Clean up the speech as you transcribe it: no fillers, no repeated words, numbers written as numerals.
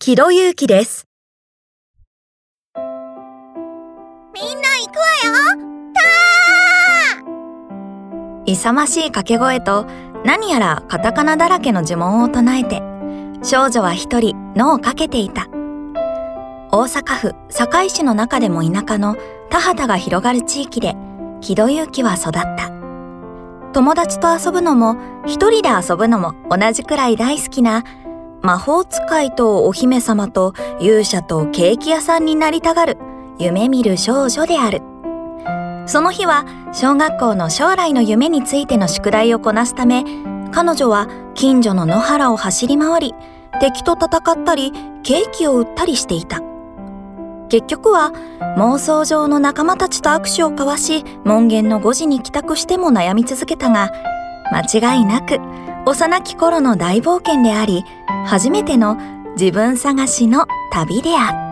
木戸祐樹です。 みんな行くわよ。 勇ましい掛け声と何やらカタカナだらけの呪文を唱えて、少女は一人野をかけていた。大阪府堺市の中でも田舎の田畑が広がる地域で木戸祐樹は育った。友達と遊ぶのも一人で遊ぶのも同じくらい大好きな、魔法使いとお姫様と勇者とケーキ屋さんになりたがる夢見る少女である。その日は小学校の将来の夢についての宿題をこなすため、彼女は近所の野原を走り回り、敵と戦ったりケーキを売ったりしていた。結局は妄想上の仲間たちと握手を交わし、門限の5時に帰宅しても悩み続けたが、間違いなく幼き頃の大冒険であり、初めての自分探しの旅であった。